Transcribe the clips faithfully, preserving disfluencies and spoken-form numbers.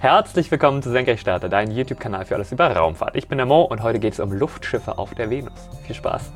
Herzlich willkommen zu Senkrechtstarter, dein YouTube-Kanal für alles über Raumfahrt. Ich bin der Mo und heute geht es um Luftschiffe auf der Venus. Viel Spaß!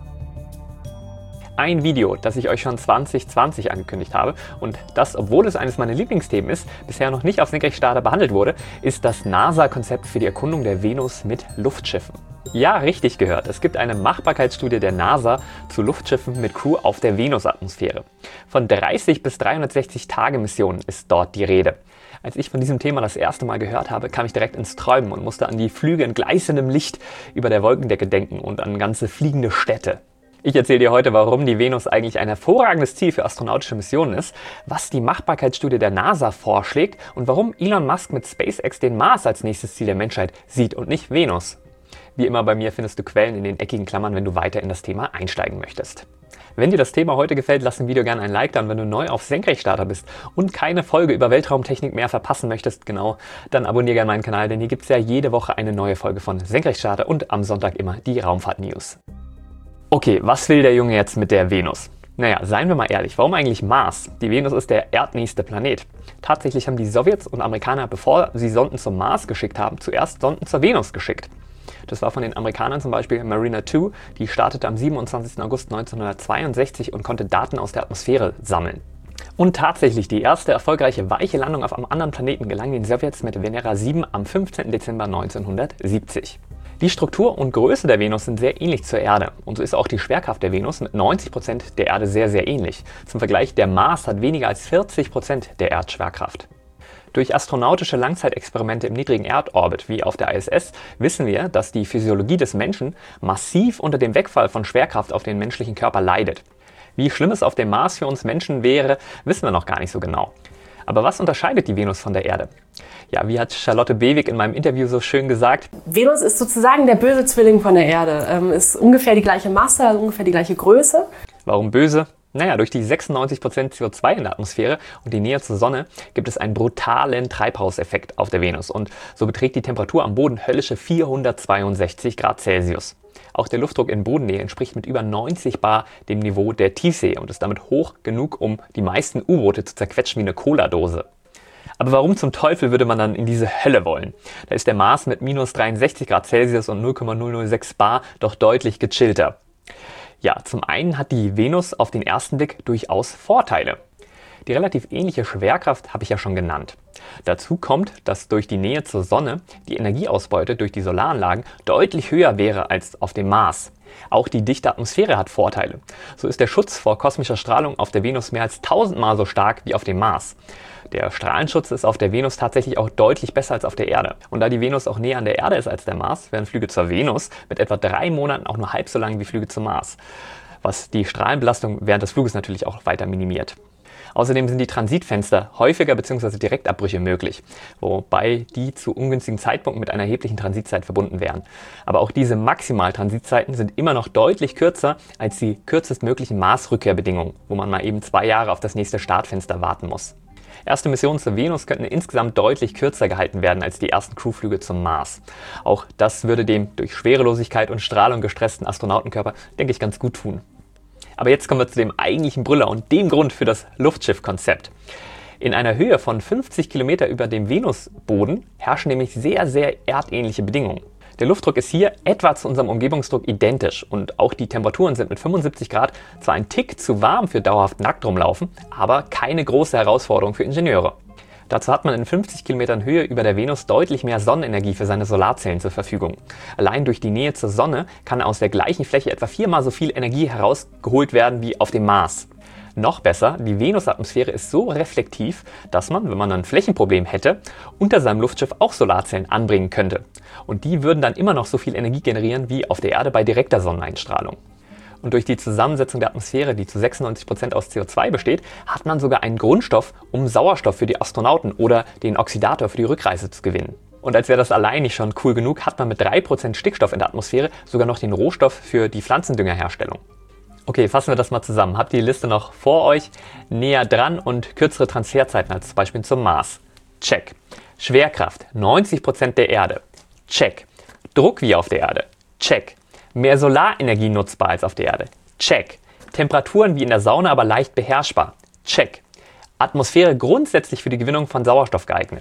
Ein Video, das ich euch schon zwanzig zwanzig angekündigt habe und das, obwohl es eines meiner Lieblingsthemen ist, bisher noch nicht auf Senkrechtstarter behandelt wurde, ist das NASA-Konzept für die Erkundung der Venus mit Luftschiffen. Ja, richtig gehört. Es gibt eine Machbarkeitsstudie der NASA zu Luftschiffen mit Crew auf der Venusatmosphäre. Von dreißig bis dreihundertsechzig Tage Missionen ist dort die Rede. Als ich von diesem Thema das erste Mal gehört habe, kam ich direkt ins Träumen und musste an die Flüge in gleißendem Licht über der Wolkendecke denken und an ganze fliegende Städte. Ich erzähle dir heute, warum die Venus eigentlich ein hervorragendes Ziel für astronautische Missionen ist, was die Machbarkeitsstudie der NASA vorschlägt und warum Elon Musk mit SpaceX den Mars als nächstes Ziel der Menschheit sieht und nicht Venus. Wie immer bei mir findest du Quellen in den eckigen Klammern, wenn du weiter in das Thema einsteigen möchtest. Wenn dir das Thema heute gefällt, lass dem Video gerne ein Like da und wenn du neu auf Senkrechtstarter bist und keine Folge über Weltraumtechnik mehr verpassen möchtest, genau, dann abonniere gerne meinen Kanal, denn hier gibt es ja jede Woche eine neue Folge von Senkrechtstarter und am Sonntag immer die Raumfahrt-News. Okay, was will der Junge jetzt mit der Venus? Naja, seien wir mal ehrlich, warum eigentlich Mars? Die Venus ist der erdnächste Planet. Tatsächlich haben die Sowjets und Amerikaner, bevor sie Sonden zum Mars geschickt haben, zuerst Sonden zur Venus geschickt. Das war von den Amerikanern zum Beispiel Mariner zwei, die startete am siebenundzwanzigsten August neunzehnhundertzweiundsechzig und konnte Daten aus der Atmosphäre sammeln. Und tatsächlich, die erste erfolgreiche weiche Landung auf einem anderen Planeten gelang den Sowjets mit Venera sieben am fünfzehnten Dezember neunzehnhundertsiebzig. Die Struktur und Größe der Venus sind sehr ähnlich zur Erde und so ist auch die Schwerkraft der Venus mit neunzig Prozent der Erde sehr, sehr ähnlich. Zum Vergleich, der Mars hat weniger als vierzig Prozent der Erdschwerkraft. Durch astronautische Langzeitexperimente im niedrigen Erdorbit wie auf der I S S wissen wir, dass die Physiologie des Menschen massiv unter dem Wegfall von Schwerkraft auf den menschlichen Körper leidet. Wie schlimm es auf dem Mars für uns Menschen wäre, wissen wir noch gar nicht so genau. Aber was unterscheidet die Venus von der Erde? Ja, wie hat Charlotte Bewig in meinem Interview so schön gesagt? Venus ist sozusagen der böse Zwilling von der Erde. Ähm, ist ungefähr die gleiche Masse, also ungefähr die gleiche Größe. Warum böse? Naja, durch die sechsundneunzig Prozent C O zwei in der Atmosphäre und die Nähe zur Sonne gibt es einen brutalen Treibhauseffekt auf der Venus und so beträgt die Temperatur am Boden höllische vierhundertzweiundsechzig Grad Celsius. Auch der Luftdruck in Bodennähe entspricht mit über neunzig Bar dem Niveau der Tiefsee und ist damit hoch genug, um die meisten U-Boote zu zerquetschen wie eine Cola-Dose. Aber warum zum Teufel würde man dann in diese Hölle wollen? Da ist der Mars mit minus dreiundsechzig Grad Celsius und null Komma null null sechs Bar doch deutlich gechillter. Ja, zum einen hat die Venus auf den ersten Blick durchaus Vorteile. Die relativ ähnliche Schwerkraft habe ich ja schon genannt. Dazu kommt, dass durch die Nähe zur Sonne die Energieausbeute durch die Solaranlagen deutlich höher wäre als auf dem Mars. Auch die dichte Atmosphäre hat Vorteile. So ist der Schutz vor kosmischer Strahlung auf der Venus mehr als tausendmal so stark wie auf dem Mars. Der Strahlenschutz ist auf der Venus tatsächlich auch deutlich besser als auf der Erde. Und da die Venus auch näher an der Erde ist als der Mars, werden Flüge zur Venus mit etwa drei Monaten auch nur halb so lang wie Flüge zum Mars. Was die Strahlenbelastung während des Fluges natürlich auch weiter minimiert. Außerdem sind die Transitfenster häufiger bzw. Direktabbrüche möglich, wobei die zu ungünstigen Zeitpunkten mit einer erheblichen Transitzeit verbunden wären. Aber auch diese Maximaltransitzeiten sind immer noch deutlich kürzer als die kürzestmöglichen Mars-Rückkehrbedingungen, wo man mal eben zwei Jahre auf das nächste Startfenster warten muss. Erste Missionen zur Venus könnten insgesamt deutlich kürzer gehalten werden als die ersten Crewflüge zum Mars. Auch das würde dem durch Schwerelosigkeit und Strahlung gestressten Astronautenkörper, denke ich, ganz gut tun. Aber jetzt kommen wir zu dem eigentlichen Brüller und dem Grund für das Luftschiff-Konzept. In einer Höhe von fünfzig Kilometer über dem Venusboden herrschen nämlich sehr, sehr erdähnliche Bedingungen. Der Luftdruck ist hier etwa zu unserem Umgebungsdruck identisch und auch die Temperaturen sind mit fünfundsiebzig Grad zwar ein Tick zu warm für dauerhaft nackt rumlaufen, aber keine große Herausforderung für Ingenieure. Dazu hat man in fünfzig Kilometern Höhe über der Venus deutlich mehr Sonnenenergie für seine Solarzellen zur Verfügung. Allein durch die Nähe zur Sonne kann aus der gleichen Fläche etwa viermal so viel Energie herausgeholt werden wie auf dem Mars. Noch besser, die Venusatmosphäre ist so reflektiv, dass man, wenn man ein Flächenproblem hätte, unter seinem Luftschiff auch Solarzellen anbringen könnte. Und die würden dann immer noch so viel Energie generieren wie auf der Erde bei direkter Sonneneinstrahlung. Und durch die Zusammensetzung der Atmosphäre, die zu sechsundneunzig Prozent aus C O zwei besteht, hat man sogar einen Grundstoff, um Sauerstoff für die Astronauten oder den Oxidator für die Rückreise zu gewinnen. Und als wäre das allein nicht schon cool genug, hat man mit drei Prozent Stickstoff in der Atmosphäre sogar noch den Rohstoff für die Pflanzendüngerherstellung. Okay, fassen wir das mal zusammen. Habt ihr die Liste noch vor euch? Näher dran und kürzere Transferzeiten als zum Beispiel zum Mars. Check. Schwerkraft, neunzig Prozent der Erde. Check. Druck wie auf der Erde. Check. Mehr Solarenergie nutzbar als auf der Erde. Check. Temperaturen wie in der Sauna, aber leicht beherrschbar. Check. Atmosphäre grundsätzlich für die Gewinnung von Sauerstoff geeignet.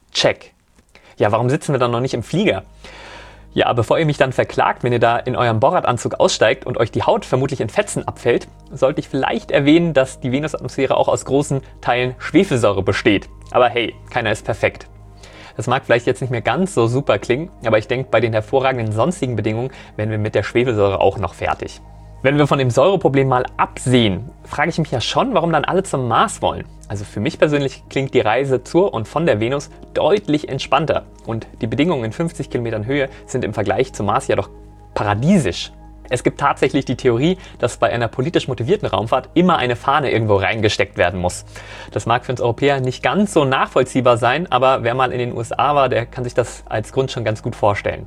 Check. Ja, warum sitzen wir dann noch nicht im Flieger? Ja, bevor ihr mich dann verklagt, wenn ihr da in eurem Bohrradanzug aussteigt und euch die Haut vermutlich in Fetzen abfällt, sollte ich vielleicht erwähnen, dass die Venusatmosphäre auch aus großen Teilen Schwefelsäure besteht. Aber hey, keiner ist perfekt. Das mag vielleicht jetzt nicht mehr ganz so super klingen, aber ich denke, bei den hervorragenden sonstigen Bedingungen werden wir mit der Schwefelsäure auch noch fertig. Wenn wir von dem Säureproblem mal absehen, frage ich mich ja schon, warum dann alle zum Mars wollen. Also für mich persönlich klingt die Reise zur und von der Venus deutlich entspannter. Und die Bedingungen in fünfzig Kilometern Höhe sind im Vergleich zum Mars ja doch paradiesisch. Es gibt tatsächlich die Theorie, dass bei einer politisch motivierten Raumfahrt immer eine Fahne irgendwo reingesteckt werden muss. Das mag für uns Europäer nicht ganz so nachvollziehbar sein, aber wer mal in den U S A war, der kann sich das als Grund schon ganz gut vorstellen.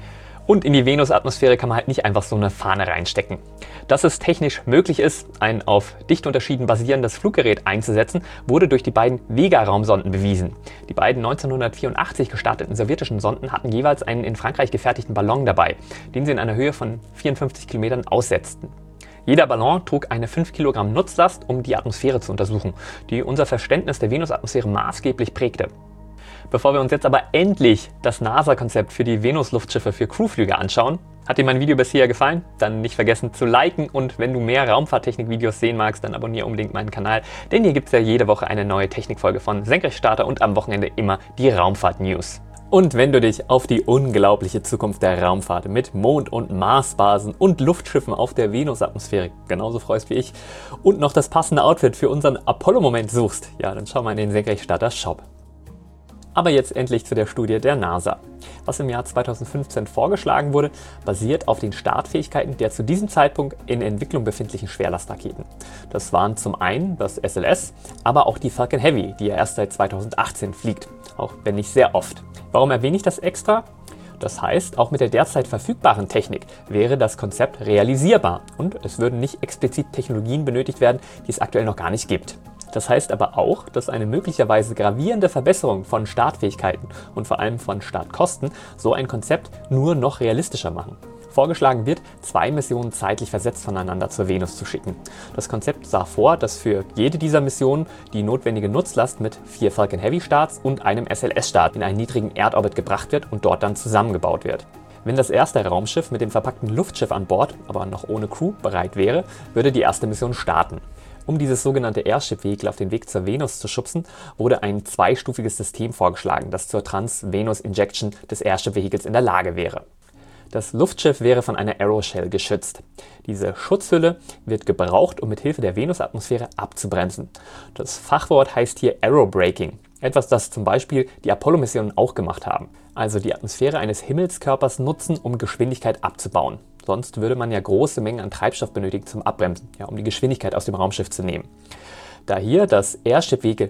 Und in die Venusatmosphäre kann man halt nicht einfach so eine Fahne reinstecken. Dass es technisch möglich ist, ein auf Dichtunterschieden basierendes Fluggerät einzusetzen, wurde durch die beiden Vega-Raumsonden bewiesen. Die beiden neunzehnhundertvierundachtzig gestarteten sowjetischen Sonden hatten jeweils einen in Frankreich gefertigten Ballon dabei, den sie in einer Höhe von vierundfünfzig Kilometern aussetzten. Jeder Ballon trug eine fünf Kilogramm Nutzlast, um die Atmosphäre zu untersuchen, die unser Verständnis der Venusatmosphäre maßgeblich prägte. Bevor wir uns jetzt aber endlich das NASA-Konzept für die Venus-Luftschiffe für Crewflüge anschauen, hat dir mein Video bis hierher gefallen? Dann nicht vergessen zu liken und wenn du mehr Raumfahrttechnik-Videos sehen magst, dann abonniere unbedingt meinen Kanal, denn hier gibt es ja jede Woche eine neue Technikfolge von Senkrechtstarter und am Wochenende immer die Raumfahrt-News. Und wenn du dich auf die unglaubliche Zukunft der Raumfahrt mit Mond- und Marsbasen und Luftschiffen auf der Venusatmosphäre genauso freust wie ich und noch das passende Outfit für unseren Apollo-Moment suchst, ja, dann schau mal in den Senkrechtstarter Shop. Aber jetzt endlich zu der Studie der NASA. Was im Jahr zweitausendfünfzehn vorgeschlagen wurde, basiert auf den Startfähigkeiten der zu diesem Zeitpunkt in Entwicklung befindlichen Schwerlastraketen. Das waren zum einen das S L S, aber auch die Falcon Heavy, die ja erst seit zweitausendachtzehn fliegt, auch wenn nicht sehr oft. Warum erwähne ich das extra? Das heißt, auch mit der derzeit verfügbaren Technik wäre das Konzept realisierbar und es würden nicht explizit Technologien benötigt werden, die es aktuell noch gar nicht gibt. Das heißt aber auch, dass eine möglicherweise gravierende Verbesserung von Startfähigkeiten und vor allem von Startkosten so ein Konzept nur noch realistischer machen. Vorgeschlagen wird, zwei Missionen zeitlich versetzt voneinander zur Venus zu schicken. Das Konzept sah vor, dass für jede dieser Missionen die notwendige Nutzlast mit vier Falcon Heavy Starts und einem S L S-Start in einen niedrigen Erdorbit gebracht wird und dort dann zusammengebaut wird. Wenn das erste Raumschiff mit dem verpackten Luftschiff an Bord, aber noch ohne Crew, bereit wäre, würde die erste Mission starten. Um dieses sogenannte Airship-Vehikel auf den Weg zur Venus zu schubsen, wurde ein zweistufiges System vorgeschlagen, das zur Trans-Venus-Injection des Airship-Vehikels in der Lage wäre. Das Luftschiff wäre von einer Aeroshell geschützt. Diese Schutzhülle wird gebraucht, um mit Hilfe der Venusatmosphäre abzubremsen. Das Fachwort heißt hier Aerobraking, etwas, das zum Beispiel die Apollo-Missionen auch gemacht haben. Also die Atmosphäre eines Himmelskörpers nutzen, um Geschwindigkeit abzubauen. Sonst würde man ja große Mengen an Treibstoff benötigen zum Abbremsen, ja, um die Geschwindigkeit aus dem Raumschiff zu nehmen. Da hier das Airship-Vehikel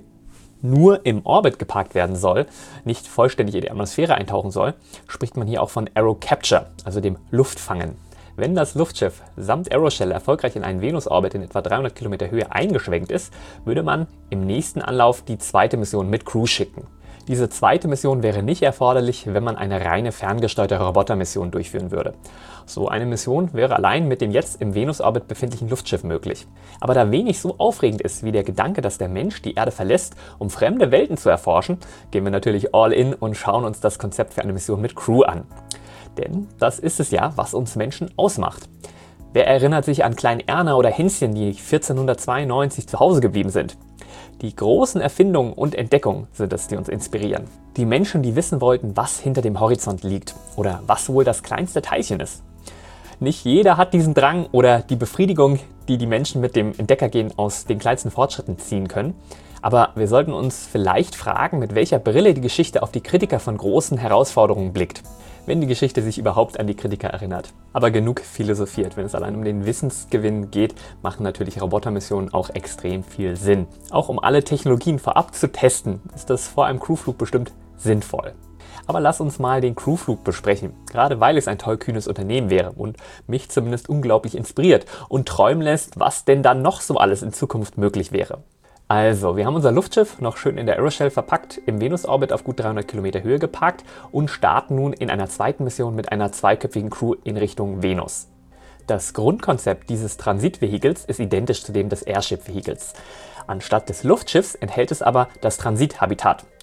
nur im Orbit geparkt werden soll, nicht vollständig in die Atmosphäre eintauchen soll, spricht man hier auch von Aero Capture, also dem Luftfangen. Wenn das Luftschiff samt Aeroshell erfolgreich in einen Venus-Orbit in etwa dreihundert Kilometer Höhe eingeschwenkt ist, würde man im nächsten Anlauf die zweite Mission mit Crew schicken. Diese zweite Mission wäre nicht erforderlich, wenn man eine reine ferngesteuerte Robotermission durchführen würde. So eine Mission wäre allein mit dem jetzt im Venus-Orbit befindlichen Luftschiff möglich. Aber da wenig so aufregend ist wie der Gedanke, dass der Mensch die Erde verlässt, um fremde Welten zu erforschen, gehen wir natürlich all in und schauen uns das Konzept für eine Mission mit Crew an. Denn das ist es ja, was uns Menschen ausmacht. Wer erinnert sich an Klein Erna oder Hänschen, die vierzehnhundertzweiundneunzig zu Hause geblieben sind? Die großen Erfindungen und Entdeckungen sind es, die uns inspirieren. Die Menschen, die wissen wollten, was hinter dem Horizont liegt oder was wohl das kleinste Teilchen ist. Nicht jeder hat diesen Drang oder die Befriedigung, die die Menschen mit dem Entdeckergehen aus den kleinsten Fortschritten ziehen können. Aber wir sollten uns vielleicht fragen, mit welcher Brille die Geschichte auf die Kritiker von großen Herausforderungen blickt. Wenn die Geschichte sich überhaupt an die Kritiker erinnert. Aber genug philosophiert. Wenn es allein um den Wissensgewinn geht, machen natürlich Robotermissionen auch extrem viel Sinn. Auch um alle Technologien vorab zu testen, ist das vor einem Crewflug bestimmt sinnvoll. Aber lass uns mal den Crewflug besprechen, gerade weil es ein tollkühnes Unternehmen wäre und mich zumindest unglaublich inspiriert und träumen lässt, was denn dann noch so alles in Zukunft möglich wäre. Also, wir haben unser Luftschiff noch schön in der Aeroshell verpackt, im Venus-Orbit auf gut dreihundert Kilometer Höhe geparkt und starten nun in einer zweiten Mission mit einer zweiköpfigen Crew in Richtung Venus. Das Grundkonzept dieses Transitvehikels ist identisch zu dem des Airship-Vehikels. Anstatt des Luftschiffs enthält es aber das Transithabitat,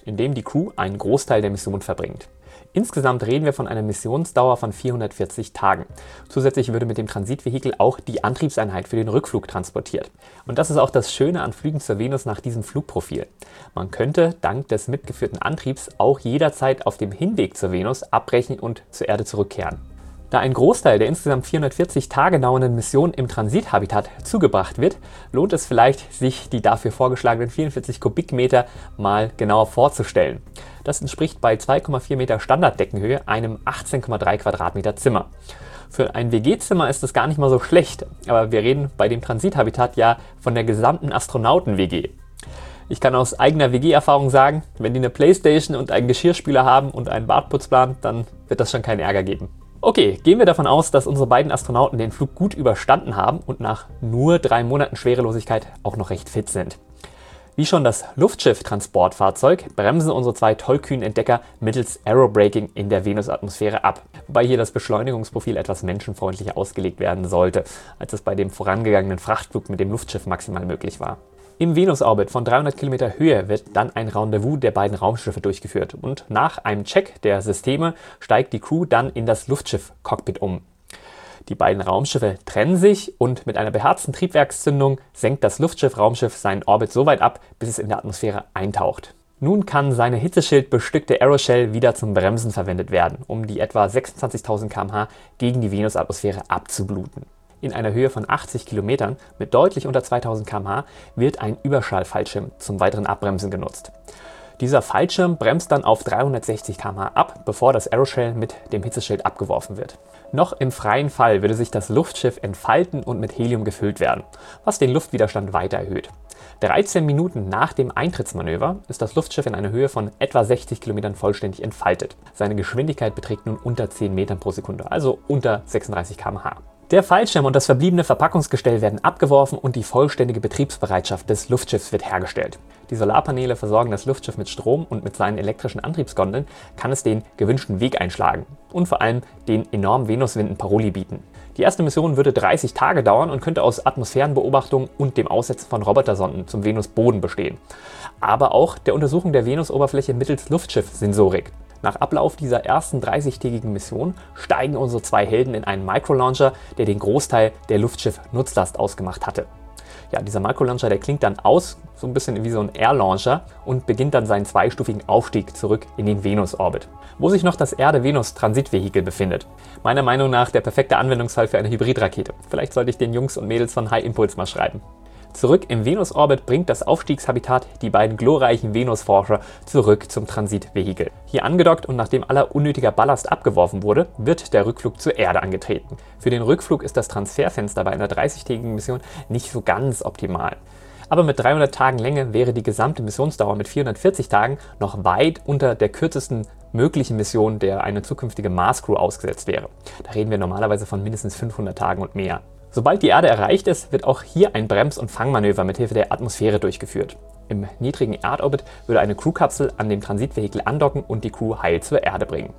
in dem die Crew einen Großteil der Mission verbringt. Insgesamt reden wir von einer Missionsdauer von vierhundertvierzig Tagen. Zusätzlich würde mit dem Transitvehikel auch die Antriebseinheit für den Rückflug transportiert. Und das ist auch das Schöne an Flügen zur Venus nach diesem Flugprofil. Man könnte dank des mitgeführten Antriebs auch jederzeit auf dem Hinweg zur Venus abbrechen und zur Erde zurückkehren. Da ein Großteil der insgesamt vierhundertvierzig Tage dauernden Mission im Transithabitat zugebracht wird, lohnt es vielleicht, sich die dafür vorgeschlagenen vierundvierzig Kubikmeter mal genauer vorzustellen. Das entspricht bei zwei Komma vier Meter Standarddeckenhöhe einem achtzehn Komma drei Quadratmeter Zimmer. Für ein W G-Zimmer ist das gar nicht mal so schlecht, aber wir reden bei dem Transithabitat ja von der gesamten Astronauten-W G. Ich kann aus eigener W G-Erfahrung sagen, wenn die eine Playstation und einen Geschirrspüler haben und einen Badputzplan, dann wird das schon keinen Ärger geben. Okay, gehen wir davon aus, dass unsere beiden Astronauten den Flug gut überstanden haben und nach nur drei Monaten Schwerelosigkeit auch noch recht fit sind. Wie schon das Luftschiff-Transportfahrzeug bremsen unsere zwei tollkühnen Entdecker mittels Aerobraking in der Venusatmosphäre ab, wobei hier das Beschleunigungsprofil etwas menschenfreundlicher ausgelegt werden sollte, als es bei dem vorangegangenen Frachtflug mit dem Luftschiff maximal möglich war. Im Venusorbit von dreihundert Kilometer Höhe wird dann ein Rendezvous der beiden Raumschiffe durchgeführt und nach einem Check der Systeme steigt die Crew dann in das Luftschiff-Cockpit um. Die beiden Raumschiffe trennen sich und mit einer beherzten Triebwerkszündung senkt das Luftschiff-Raumschiff seinen Orbit so weit ab, bis es in der Atmosphäre eintaucht. Nun kann seine Hitzeschild-bestückte Aeroshell wieder zum Bremsen verwendet werden, um die etwa sechsundzwanzigtausend Kilometer pro Stunde gegen die Venusatmosphäre abzubluten. In einer Höhe von achtzig Kilometern mit deutlich unter zweitausend Kilometer pro Stunde wird ein Überschallfallschirm zum weiteren Abbremsen genutzt. Dieser Fallschirm bremst dann auf dreihundertsechzig Kilometer pro Stunde ab, bevor das Aeroshell mit dem Hitzeschild abgeworfen wird. Noch im freien Fall würde sich das Luftschiff entfalten und mit Helium gefüllt werden, was den Luftwiderstand weiter erhöht. dreizehn Minuten nach dem Eintrittsmanöver ist das Luftschiff in einer Höhe von etwa sechzig Kilometern vollständig entfaltet. Seine Geschwindigkeit beträgt nun unter zehn Metern pro Sekunde, also unter sechsunddreißig Kilometer pro Stunde. Der Fallschirm und das verbliebene Verpackungsgestell werden abgeworfen und die vollständige Betriebsbereitschaft des Luftschiffs wird hergestellt. Die Solarpaneele versorgen das Luftschiff mit Strom und mit seinen elektrischen Antriebsgondeln kann es den gewünschten Weg einschlagen und vor allem den enormen Venuswinden Paroli bieten. Die erste Mission würde dreißig Tage dauern und könnte aus Atmosphärenbeobachtung und dem Aussetzen von Robotersonden zum Venusboden bestehen, aber auch der Untersuchung der Venusoberfläche mittels Luftschiffsensorik. Nach Ablauf dieser ersten dreißigtägigen Mission steigen unsere zwei Helden in einen Microlauncher, der den Großteil der Luftschiff-Nutzlast ausgemacht hatte. Ja, dieser Microlauncher, der klingt dann aus, so ein bisschen wie so ein Air-Launcher und beginnt dann seinen zweistufigen Aufstieg zurück in den Venus-Orbit, wo sich noch das Erde-Venus-Transitvehikel befindet. Meiner Meinung nach der perfekte Anwendungsfall für eine Hybridrakete. Vielleicht sollte ich den Jungs und Mädels von High Impulse mal schreiben. Zurück im Venus-Orbit bringt das Aufstiegshabitat die beiden glorreichen Venus-Forscher zurück zum Transitvehikel. Hier angedockt und nachdem aller unnötiger Ballast abgeworfen wurde, wird der Rückflug zur Erde angetreten. Für den Rückflug ist das Transferfenster bei einer dreißigtägigen Mission nicht so ganz optimal. Aber mit dreihundert Tagen Länge wäre die gesamte Missionsdauer mit vierhundertvierzig Tagen noch weit unter der kürzesten möglichen Mission, der eine zukünftige Mars-Crew ausgesetzt wäre. Da reden wir normalerweise von mindestens fünfhundert Tagen und mehr. Sobald die Erde erreicht ist, wird auch hier ein Brems- und Fangmanöver mithilfe der Atmosphäre durchgeführt. Im niedrigen Erdorbit würde eine Crewkapsel an dem Transitvehikel andocken und die Crew heil zur Erde bringen.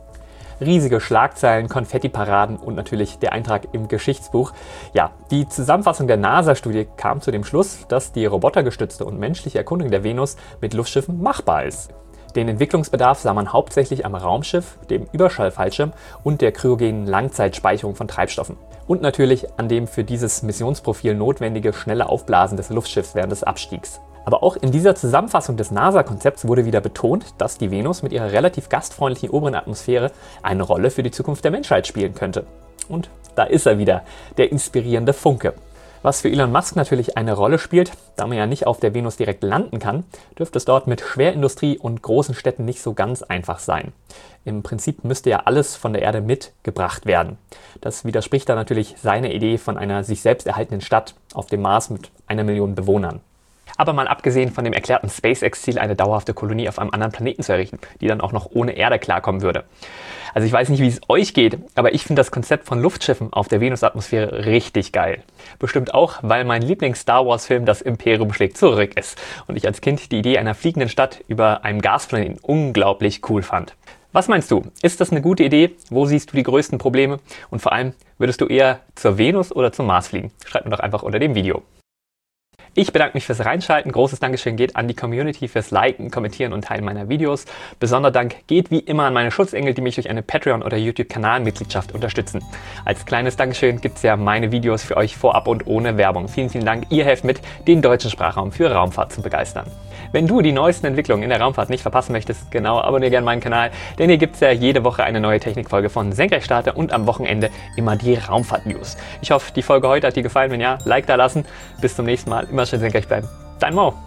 Riesige Schlagzeilen, Konfettiparaden und natürlich der Eintrag im Geschichtsbuch. Ja, die Zusammenfassung der NASA-Studie kam zu dem Schluss, dass die robotergestützte und menschliche Erkundung der Venus mit Luftschiffen machbar ist. Den Entwicklungsbedarf sah man hauptsächlich am Raumschiff, dem Überschallfallschirm und der kryogenen Langzeitspeicherung von Treibstoffen. Und natürlich an dem für dieses Missionsprofil notwendige schnelle Aufblasen des Luftschiffs während des Abstiegs. Aber auch in dieser Zusammenfassung des NASA-Konzepts wurde wieder betont, dass die Venus mit ihrer relativ gastfreundlichen oberen Atmosphäre eine Rolle für die Zukunft der Menschheit spielen könnte. Und da ist er wieder, der inspirierende Funke. Was für Elon Musk natürlich eine Rolle spielt, da man ja nicht auf der Venus direkt landen kann, dürfte es dort mit Schwerindustrie und großen Städten nicht so ganz einfach sein. Im Prinzip müsste ja alles von der Erde mitgebracht werden. Das widerspricht dann natürlich seiner Idee von einer sich selbst erhaltenen Stadt auf dem Mars mit einer Million Bewohnern. Aber mal abgesehen von dem erklärten SpaceX-Ziel, eine dauerhafte Kolonie auf einem anderen Planeten zu errichten, die dann auch noch ohne Erde klarkommen würde. Also ich weiß nicht, wie es euch geht, aber ich finde das Konzept von Luftschiffen auf der Venusatmosphäre richtig geil. Bestimmt auch, weil mein Lieblings-Star Wars-Film Das Imperium schlägt zurück ist und ich als Kind die Idee einer fliegenden Stadt über einem Gasplaneten unglaublich cool fand. Was meinst du? Ist das eine gute Idee? Wo siehst du die größten Probleme? Und vor allem, würdest du eher zur Venus oder zum Mars fliegen? Schreib mir doch einfach unter dem Video. Ich bedanke mich fürs Reinschalten. Großes Dankeschön geht an die Community fürs Liken, Kommentieren und Teilen meiner Videos. Besonderer Dank geht wie immer an meine Schutzengel, die mich durch eine Patreon- oder YouTube-Kanalmitgliedschaft unterstützen. Als kleines Dankeschön gibt es ja meine Videos für euch vorab und ohne Werbung. Vielen, vielen Dank. Ihr helft mit, den deutschen Sprachraum für Raumfahrt zu begeistern. Wenn du die neuesten Entwicklungen in der Raumfahrt nicht verpassen möchtest, genau, abonniere gerne meinen Kanal, denn hier gibt es ja jede Woche eine neue Technikfolge von Senkrechtstarter und am Wochenende immer die Raumfahrt-News. Ich hoffe, die Folge heute hat dir gefallen. Wenn ja, Like da lassen. Bis zum nächsten Mal. Immer schön senkrecht bleiben. Dein Mo.